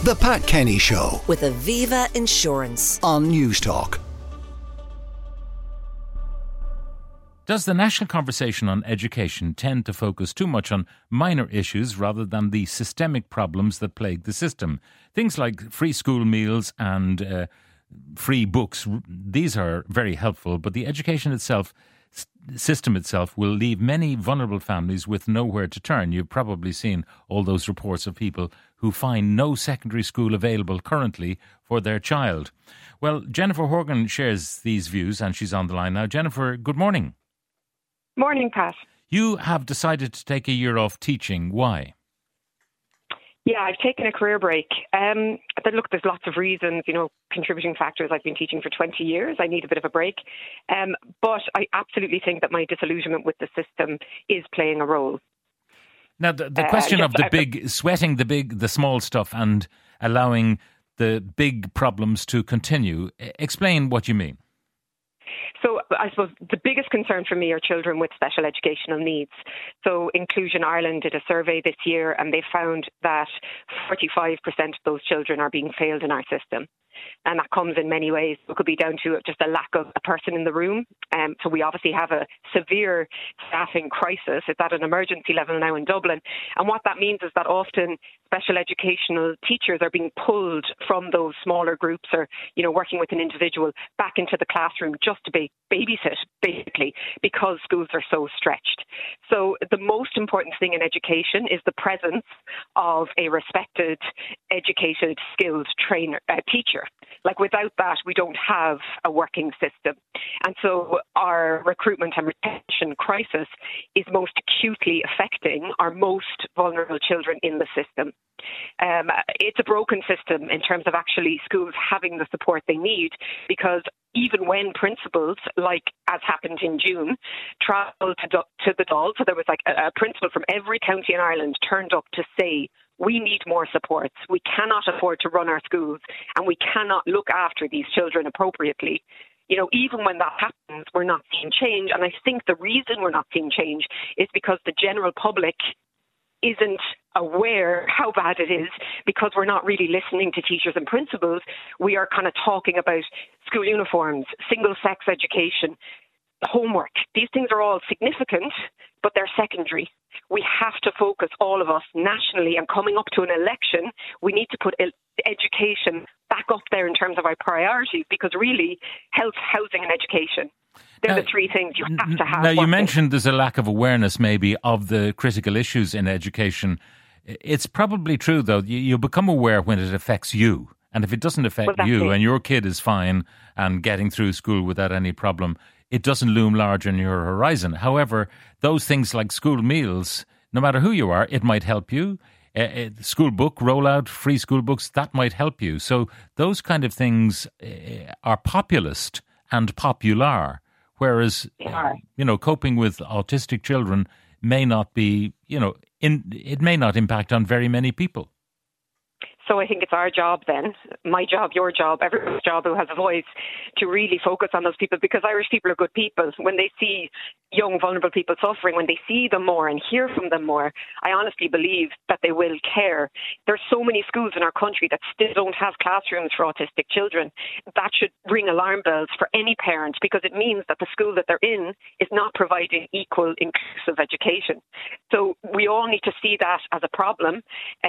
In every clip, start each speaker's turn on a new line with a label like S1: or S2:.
S1: The Pat Kenny Show
S2: with Aviva Insurance
S1: on Newstalk.
S3: Does the national conversation on education tend to focus too much on minor issues rather than the systemic problems that plague the system? Things like free school meals and free books, these are very helpful, but the education system itself will leave many vulnerable families with nowhere to turn. You've probably seen all those reports of people who find no secondary school available currently for their child. Well, Jennifer Horgan shares these views and she's on the line now. Jennifer, good morning.
S4: Morning, Pat.
S3: You have decided to take a year off teaching. Why?
S4: Yeah, I've taken a career break. Look, there's lots of reasons, contributing factors. I've been teaching for 20 years. I need a bit of a break. But I absolutely think that my disillusionment with the system is playing a role.
S3: Now, the question of sweating the small stuff and allowing the big problems to continue. Explain what you mean.
S4: So I suppose the biggest concern for me are children with special educational needs. So Inclusion Ireland did a survey this year and they found that 45% of those children are being failed in our system. And that comes in many ways. It could be down to just a lack of a person in the room. So we obviously have a severe staffing crisis. It's at an emergency level now in Dublin. And what that means is that often special educational teachers are being pulled from those smaller groups or, working with an individual back into the classroom just to babysit, basically, because schools are so stretched. So the most important thing in education is the presence of a respected, educated, skilled teacher. Like without that, we don't have a working system. And so our recruitment and retention crisis is most acutely affecting our most vulnerable children in the system. It's a broken system in terms of actually schools having the support they need, because even when principals, like as happened in June, travelled to the Dáil, so there was like a principal from every county in Ireland turned up to say, we need more supports. We cannot afford to run our schools and we cannot look after these children appropriately. Even when that happens, we're not seeing change. And I think the reason we're not seeing change is because the general public isn't aware how bad it is, because we're not really listening to teachers and principals. We are kind of talking about school uniforms, single-sex education, homework. These things are all significant, but they're secondary. We have to focus, all of us, nationally, and coming up to an election, we need to put education back up there in terms of our priorities, because really, health, housing and education, they're the three things you have to have.
S3: Now, you mentioned there's a lack of awareness maybe of the critical issues in education. It's probably true, though. You become aware when it affects you. And if it doesn't affect you and your kid is fine and getting through school without any problem, it doesn't loom large on your horizon. However, those things like school meals, no matter who you are, it might help you. School book rollout, free school books, that might help you. So those kind of things are populist and popular, whereas, coping with autistic children may not be, it may not impact on very many people.
S4: So I think it's our job then, my job, your job, everyone's job who has a voice, to really focus on those people, because Irish people are good people. When they see young, vulnerable people suffering, when they see them more and hear from them more, I honestly believe that they will care. There's so many schools in our country that still don't have classrooms for autistic children. That should ring alarm bells for any parent, because it means that the school that they're in is not providing equal, inclusive education. So we all need to see that as a problem.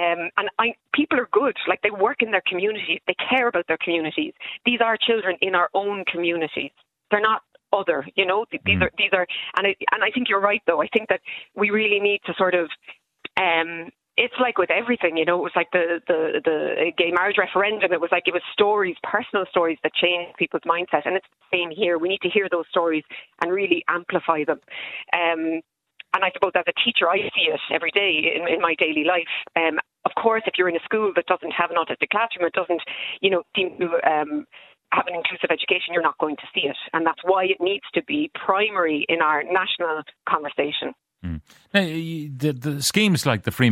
S4: People are good. Like, they work in their communities. They care about their communities. These are children in our own communities. They're not other, These are, and I think you're right, though. I think that we really need to sort of, it's like with everything, it was like the gay marriage referendum. It was stories, personal stories that change people's mindset. And it's the same here. We need to hear those stories and really amplify them. And I suppose as a teacher, I see it every day in my daily life. Of course, if you're in a school that doesn't have an autistic classroom, it doesn't, seem to have an inclusive education, you're not going to see it. And that's why it needs to be primary in our national conversation.
S3: Mm. Now, the schemes like the free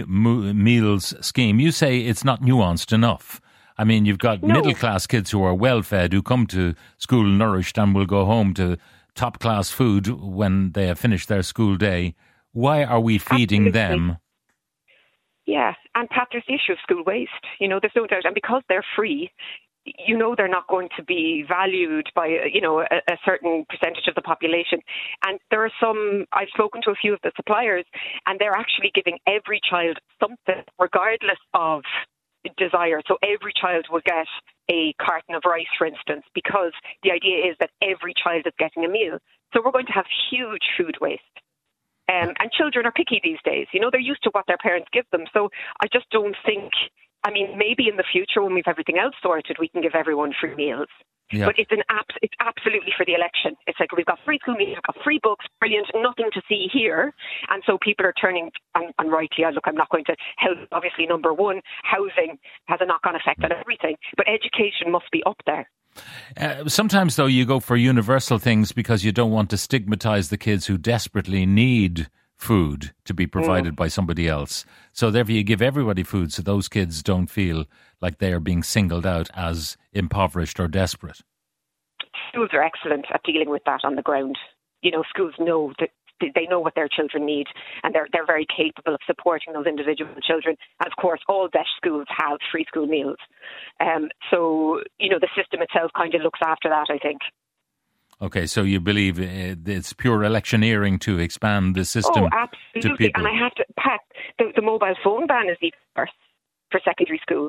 S3: meals scheme, you say it's not nuanced enough. I mean, you've got middle-class kids who are well-fed, who come to school nourished and will go home to top-class food when they have finished their school day. Why are we feeding them?
S4: Yeah, and Pat, there's the issue of school waste. There's no doubt. And because they're free, they're not going to be valued by, a certain percentage of the population. And there are I've spoken to a few of the suppliers, and they're actually giving every child something, regardless of desire. So every child will get a carton of rice, for instance, because the idea is that every child is getting a meal. So we're going to have huge food waste. And children are picky these days. They're used to what their parents give them. So I just don't think, maybe in the future when we've everything else sorted, we can give everyone free meals. Yeah. But it's absolutely for the election. It's like, we've got free school meals, we've got free books, brilliant, nothing to see here. And so people are turning, and rightly, I'm not going to help, obviously, number one, housing has a knock-on effect on everything. But education must be up there.
S3: Sometimes, though, you go for universal things because you don't want to stigmatise the kids who desperately need food to be provided by somebody else. So therefore you give everybody food so those kids don't feel like they are being singled out as impoverished or desperate.
S4: Schools are excellent at dealing with that on the ground. Schools know that they know what their children need, and they're very capable of supporting those individual children. And of course, all DEIS schools have free school meals. So the system itself kind of looks after that, I think.
S3: Okay, so you believe it's pure electioneering to expand the system?
S4: Oh, absolutely. To people. And I have to, Pat, the mobile phone ban is even worse for secondary schools.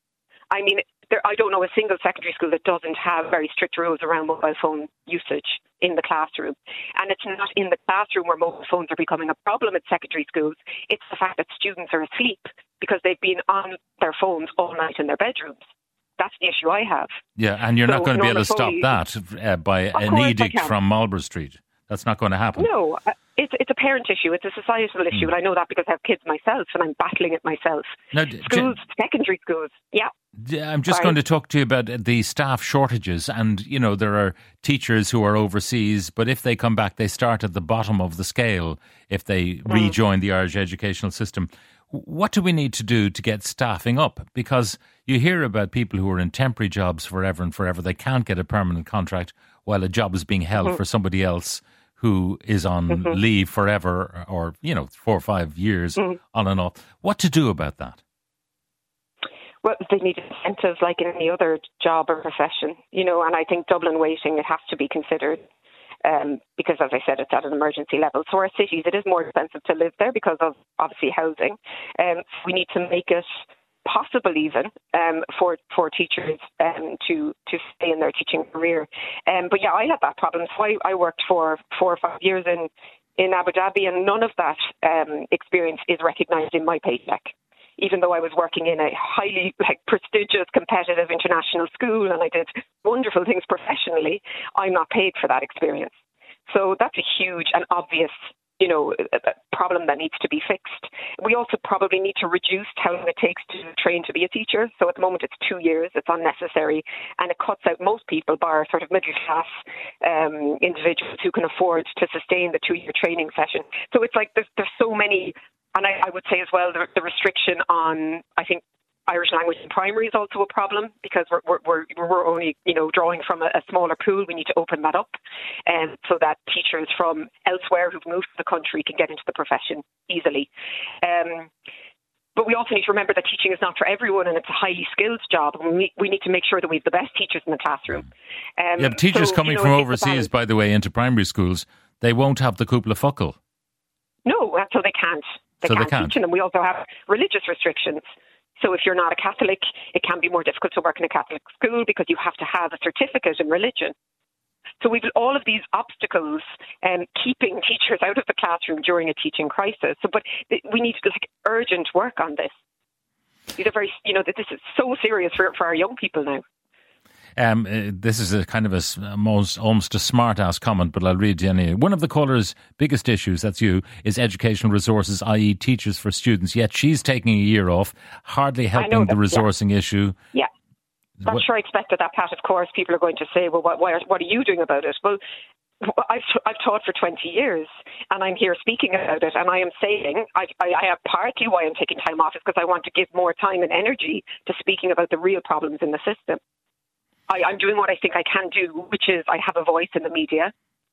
S4: I don't know a single secondary school that doesn't have very strict rules around mobile phone usage in the classroom. And it's not in the classroom where mobile phones are becoming a problem at secondary schools. It's the fact that students are asleep because they've been on their phones all night in their bedrooms. That's the issue I have.
S3: Yeah, and you're not going to be able to stop that by an edict from Marlborough Street. That's not going to happen.
S4: No, it's a parent issue. It's a societal issue, and I know that because I have kids myself, and I'm battling it myself. Now, secondary schools, yeah.
S3: I'm just going to talk to you about the staff shortages, and there are teachers who are overseas, but if they come back, they start at the bottom of the scale if they rejoin the Irish educational system. What do we need to do to get staffing up? Because you hear about people who are in temporary jobs forever and forever. They can't get a permanent contract while a job is being held for somebody else who is on leave forever or, 4 or 5 years on and off. What to do about that?
S4: Well, they need incentives like in any other job or profession, and I think Dublin waiting, it has to be considered. Because, as I said, it's at an emergency level. So our cities, it is more expensive to live there because of, obviously, housing. We need to make it possible even for teachers to stay in their teaching career. But, yeah, I had that problem. So I worked for 4 or 5 years in Abu Dhabi, and none of that experience is recognised in my paycheck. Even though I was working in a highly prestigious, competitive international school and I did wonderful things professionally, I'm not paid for that experience. So that's a huge and obvious, problem that needs to be fixed. We also probably need to reduce how long it takes to train to be a teacher. So at the moment it's 2 years, it's unnecessary, and it cuts out most people, bar sort of middle class individuals who can afford to sustain the 2-year training session. So it's like there's so many. And I would say as well, the restriction on, I think, Irish language in primary is also a problem because we're only, drawing from a smaller pool. We need to open that up so that teachers from elsewhere who've moved to the country can get into the profession easily. But we also need to remember that teaching is not for everyone and it's a highly skilled job. And we need to make sure that we have the best teachers in the classroom.
S3: But teachers coming from overseas, by the way, into primary schools, they won't have the cúpla focal.
S4: No, so they can't. They can't teach them. We also have religious restrictions. So if you're not a Catholic, it can be more difficult to work in a Catholic school because you have to have a certificate in religion. So we've all of these obstacles keeping teachers out of the classroom during a teaching crisis. But we need urgent work on this. These are very, this is so serious for our young people now.
S3: This is a kind of almost a smart-ass comment, but I'll read you anyway. One of the caller's biggest issues, that's you, is educational resources, i.e. teachers for students. Yet she's taking a year off, hardly helping the resourcing issue. Yeah.
S4: I'm sure I expected that, Pat. Of course, people are going to say, well, what are you doing about it? Well, I've taught for 20 years and I'm here speaking about it, and I am saying I have partly why I'm taking time off is because I want to give more time and energy to speaking about the real problems in the system. I'm doing what I think I can do, which is I have a voice in the media.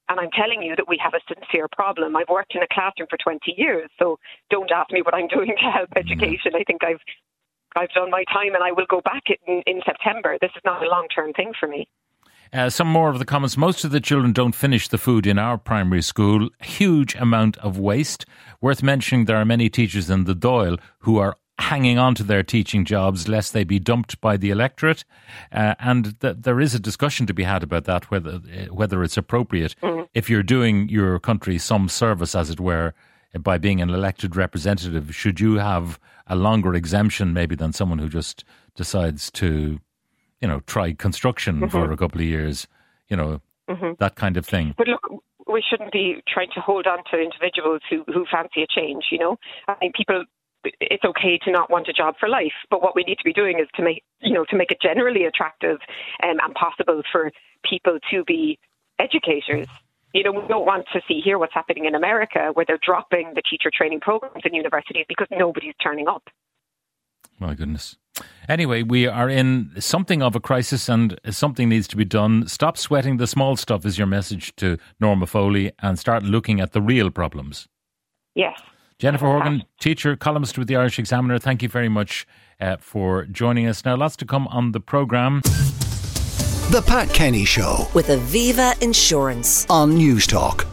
S4: And I'm telling you that we have a sincere problem. I've worked in a classroom for 20 years, so don't ask me what I'm doing to help education. I think I've done my time, and I will go back in September. This is not a long-term thing for me.
S3: Some more of the comments. Most of the children don't finish the food in our primary school. Huge amount of waste. Worth mentioning, there are many teachers in the Dáil who are hanging on to their teaching jobs lest they be dumped by the electorate. And there is a discussion to be had about that, whether it's appropriate. If you're doing your country some service, as it were, by being an elected representative, should you have a longer exemption maybe than someone who just decides to, try construction for a couple of years, that kind of thing.
S4: But look, we shouldn't be trying to hold on to individuals who fancy a change, I think it's okay to not want a job for life, but what we need to be doing is to make it generally attractive and possible for people to be educators. We don't want to hear what's happening in America, where they're dropping the teacher training programs in universities because nobody's turning up.
S3: My goodness. Anyway, we are in something of a crisis and something needs to be done. Stop sweating the small stuff is your message to Norma Foley, and start looking at the real problems.
S4: Yes.
S3: Jennifer Horgan, teacher, columnist with the Irish Examiner, thank you very much for joining us. Now, lots to come on the programme.
S1: The Pat Kenny Show
S2: with Aviva Insurance
S1: on News Talk.